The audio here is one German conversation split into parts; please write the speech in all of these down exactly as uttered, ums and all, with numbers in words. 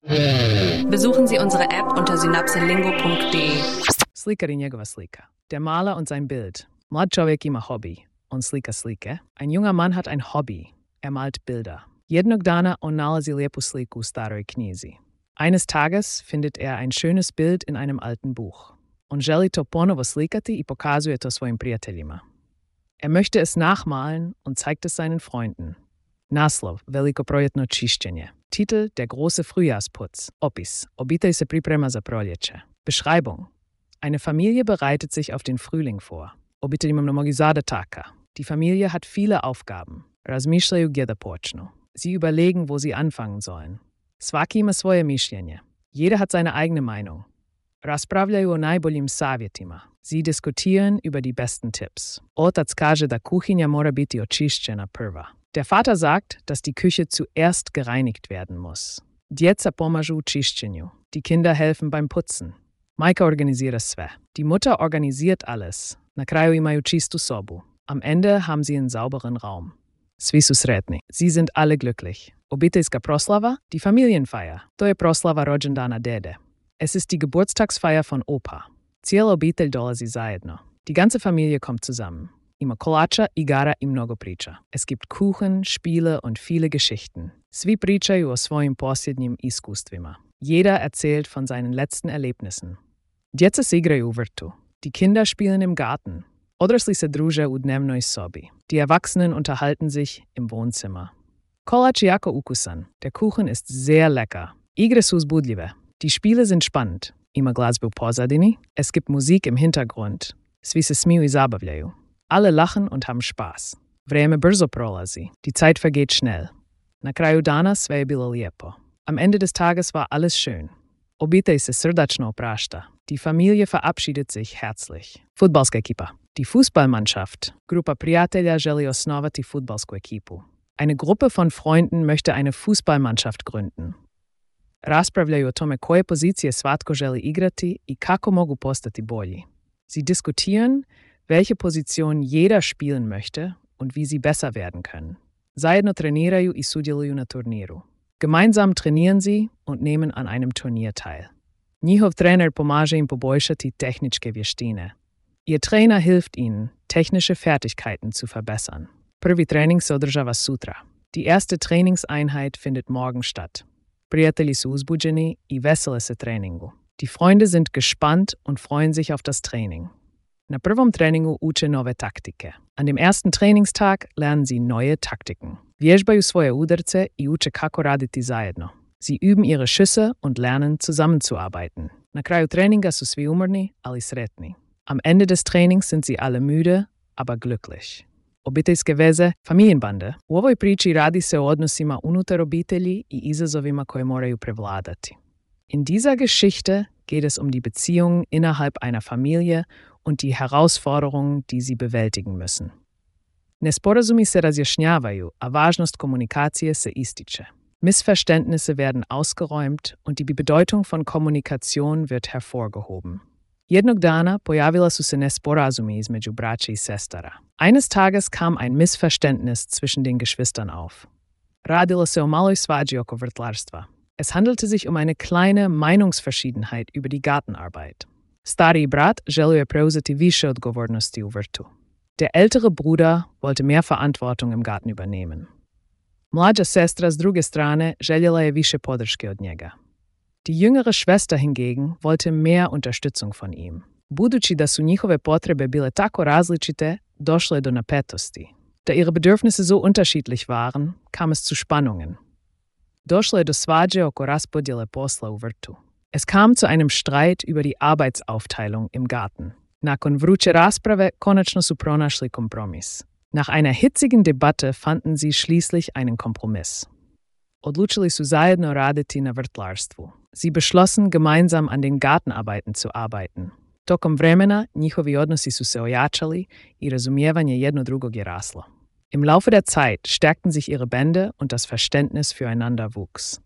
Besuchen Sie unsere App unter synapselingo punkt de. Slikar i njegova slika. Der Maler und sein Bild. Mlad čovjek ima hobby. On slika slike. Ein junger Mann hat ein Hobby. Er malt Bilder. Jednog dana on nalazi lijepu sliku u staroj knjizi. Eines Tages findet er ein schönes Bild in einem alten Buch. On želi to ponovo slikati i pokazuje to svojim prijateljima. Er möchte es nachmalen und zeigt es seinen Freunden. Naslov, veliko proljetno čišćenje. Titel, der große Frühjahrsputz. Opis, obitelj se priprema za proljeće. Beschreibung, eine Familie bereitet sich auf den Frühling vor. Obitelj ima mnogi zadataka. Die Familie hat viele Aufgaben. Razmišljaju gdje da počnu. Sie überlegen, wo sie anfangen sollen. Svaki ima svoje mišljenje. Jeder hat seine eigene Meinung. Raspravljaju o najboljim savjetima. Sie diskutieren über die besten Tipps. Otac kaže da kuhinja mora biti očišćena prva. Der Vater sagt, dass die Küche zuerst gereinigt werden muss. Djeca pomažu u čišćenju. Die Kinder helfen beim Putzen. Majka organizira sve. Die Mutter organisiert alles. Na kraju imaju čistu sobu. Am Ende haben sie einen sauberen Raum. Svi su sretni. Sie sind alle glücklich. Obiteljska proslava, die Familienfeier. To je proslava rođendana dede. Es ist die Geburtstagsfeier von Opa. Cijela obitelj dolazi zajedno. Die ganze Familie kommt zusammen. Ima kolača, igara i mnogo priča. Es gibt Kuchen, Spiele und viele Geschichten. Svi pričaju o svojim posljednjim iskustvima. Jeder erzählt von seinen letzten Erlebnissen. Djeca se igraju u vrtu. Die Kinder spielen im Garten. Odrasli se druže u dnevnoj sobi. Die Erwachsenen unterhalten sich im Wohnzimmer. Kolač je jako ukusan. Der Kuchen ist sehr lecker. Igre su uzbudljive. Die Spiele sind spannend. Ima glazbe u pozadini. Es gibt Musik im Hintergrund. Svi se smiju i zabavljaju. Alle lachen und haben Spaß. Vrijeme brzo prolazi. Die Zeit vergeht schnell. Na kraju dana sve je bilo lijepo. Am Ende des Tages war alles schön. Obitelj se srdačno oprašta. Die Familie verabschiedet sich herzlich. Fudbalska ekipa. Die Fußballmannschaft. Grupa prijatelja želi osnovati fudbalsku ekipu. Eine Gruppe von Freunden möchte eine Fußballmannschaft gründen. Raspravljaju o tome koje pozicije svatko želi igrati i kako mogu postati bolji. Sie diskutieren, welche Position jeder spielen möchte und wie sie besser werden können. Zajedno treniraju i sudjeluju na turniru. Gemeinsam trainieren sie und nehmen an einem Turnier teil. Njihov trener pomaže im poboljšati tehničke vještine. Ihr Trainer hilft ihnen, technische Fertigkeiten zu verbessern. Prvi trening se održava sutra. Die erste Trainingseinheit findet morgen statt. Prijatelji su uzbuđeni i vesele se treningu. Die Freunde sind gespannt und freuen sich auf das Training. Na prvom treningu uče nove taktike. An dem ersten Trainingstag lernen sie neue Taktiken. Vježbaju svoje udarce i uče kako raditi zajedno. Sie üben ihre Schüsse und lernen zusammenzuarbeiten. Na kraju treninga su svi umorni, ali sretni. Am Ende des Trainings sind sie alle müde, aber glücklich. Obiteljske veze, Familienbande. U ovoj priči radi se o odnosima unutar obitelji i izazovima koje moraju prevladati. In dieser Geschichte geht es um die Beziehungen innerhalb einer Familie und die Herausforderungen, die sie bewältigen müssen. Nesporazumi se razjašnjavaju, a važnost komunikacije se ističe. Missverständnisse werden ausgeräumt und die Bedeutung von Kommunikation wird hervorgehoben. Jednog dana pojavila su se nesporazumi između braće i sestara. Eines Tages kam ein Missverständnis zwischen den Geschwistern auf. Radilo se o maloj svađi oko vrtlarstva. Es handelte sich um eine kleine Meinungsverschiedenheit über die Gartenarbeit. Stariji brat želio je preuzeti više odgovornosti u vrtu. Der ältere Bruder wollte mehr Verantwortung im Garten übernehmen. Mlađa sestra, s druge strane, željela je više podrške od njega. Die jüngere Schwester hingegen wollte mehr Unterstützung von ihm. Budući da su njihove potrebe bile tako različite, došlo je do napetosti. Da ihre Bedürfnisse so unterschiedlich waren, kam es zu Spannungen. Došlo je do svađe oko raspodjele posla u vrtu. Es kam zu einem Streit über die Arbeitsaufteilung im Garten. Nakon vruće rasprave konačno su pronašli kompromis. Nach einer hitzigen Debatte fanden sie schließlich einen Kompromiss. Odlučili su zajedno raditi na vrtlarstvu. Sie beschlossen, gemeinsam an den Gartenarbeiten zu arbeiten. Tokom vremena njihovi odnosi su se ojačali i razumijevanje jedno drugog je raslo. Im Laufe der Zeit stärkten sich ihre Bände und das Verständnis füreinander wuchs.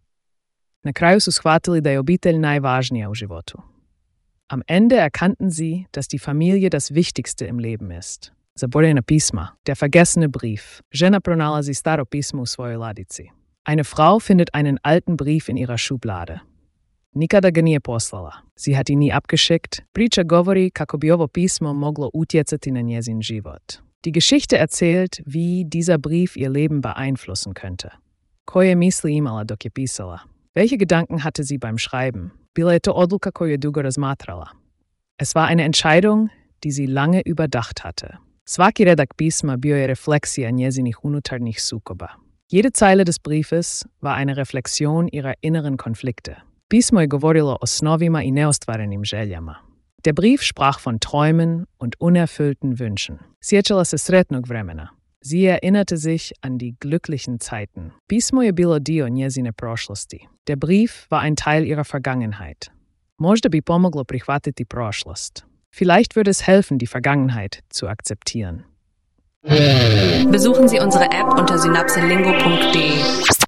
Na kraju su shvatili da je obitelj najvažnija u životu. Am Ende erkannten sie, dass die Familie das Wichtigste im Leben ist. Zaboravljena pisma, der vergessene Brief. Žena pronalazi staro pismo u svojoj ladici. Eine Frau findet einen alten Brief in ihrer Schublade. Nikada ga nije poslala. Zihat i nie abgeschickt. Priča govori kako bi ovo pismo moglo utjecati na njezin život. Die Geschichte erzählt, wie dieser Brief ihr Leben beeinflussen könnte. Koje misli imala dok je pisala? Welche Gedanken hatte sie beim Schreiben? Bila je to odluka koju je dugo razmatrala. Es war eine Entscheidung, die sie lange überdacht hatte. Svaki redak pisma bio je refleksija njezinih unutarnjih sukoba. Jede Zeile des Briefes war eine Reflexion ihrer inneren Konflikte. Pismo je govorilo o snovima i neostvarenim željama. Der Brief sprach von Träumen und unerfüllten Wünschen. Sjećala se sretnog vremena. Sie erinnerte sich an die glücklichen Zeiten. Pismo je bilo dio njezine prošlosti. Der Brief war ein Teil ihrer Vergangenheit. Možda bi pomoglo prihvatiti prošlost. Vielleicht würde es helfen, die Vergangenheit zu akzeptieren. Besuchen Sie unsere App unter synapselingo punkt de.